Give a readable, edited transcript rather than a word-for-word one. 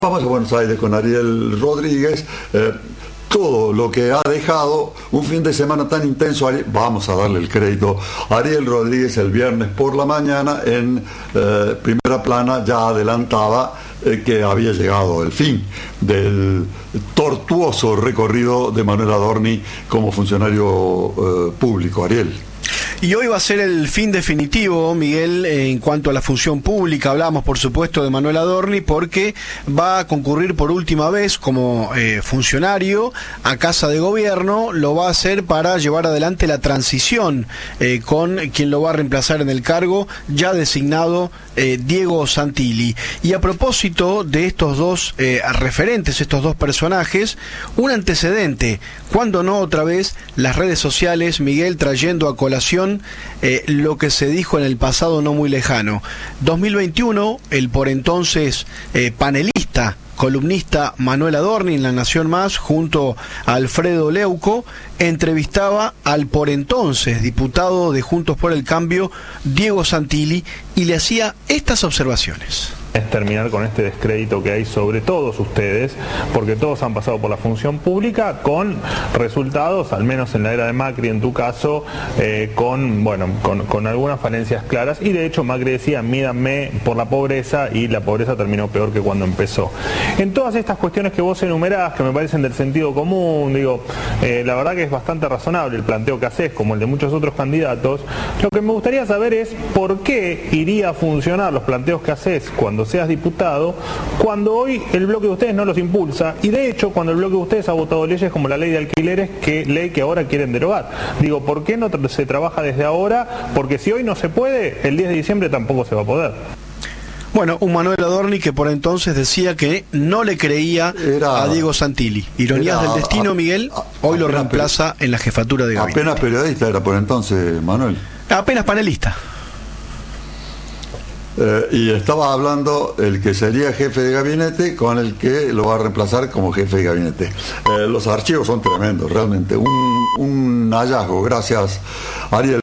Vamos a Buenos Aires con Ariel Rodríguez. Todo lo que ha dejado un fin de semana tan intenso, vamos a darle el crédito a Ariel Rodríguez el viernes por la mañana en Primera Plana ya adelantaba que había llegado el fin del tortuoso recorrido de Manuel Adorni como funcionario público. Ariel. Y hoy va a ser el fin definitivo, Miguel, en cuanto a la función pública. Hablamos, por supuesto, de Manuel Adorni, porque va a concurrir por última vez como funcionario a Casa de Gobierno. Lo va a hacer para llevar adelante la transición con quien lo va a reemplazar en el cargo, ya designado Diego Santilli. Y a propósito de estos dos referentes, estos dos personajes, un antecedente, cuando no otra vez las redes sociales, Miguel, trayendo a colación lo que se dijo en el pasado no muy lejano. 2021, el por entonces panelista, columnista Manuel Adorni en La Nación Más, junto a Alfredo Leuco, entrevistaba al por entonces diputado de Juntos por el Cambio, Diego Santilli, y le hacía estas observaciones. Es terminar con este descrédito que hay sobre todos ustedes, porque todos han pasado por la función pública con resultados, al menos en la era de Macri, en tu caso, con algunas falencias claras, y de hecho Macri decía, mídanme por la pobreza, y la pobreza terminó peor que cuando empezó. En todas estas cuestiones que vos enumerás, que me parecen del sentido común, la verdad que es bastante razonable el planteo que haces, como el de muchos otros candidatos. Lo que me gustaría saber es por qué iría a funcionar los planteos que haces cuando seas diputado, cuando hoy el bloque de ustedes no los impulsa, y de hecho cuando el bloque de ustedes ha votado leyes como la ley de alquileres, ley que ahora quieren derogar. ¿Por qué no se trabaja desde ahora? Porque si hoy no se puede, el 10 de diciembre tampoco se va a poder. Bueno, un Manuel Adorni que por entonces decía que no le creía a Diego Santilli. Ironías del destino, Miguel, hoy lo reemplaza en la jefatura de gabinete. Apenas periodista era por entonces, Manuel. Apenas panelista. Y estaba hablando el que sería jefe de gabinete con el que lo va a reemplazar como jefe de gabinete. Los archivos son tremendos, realmente. Un hallazgo. Gracias, Ariel.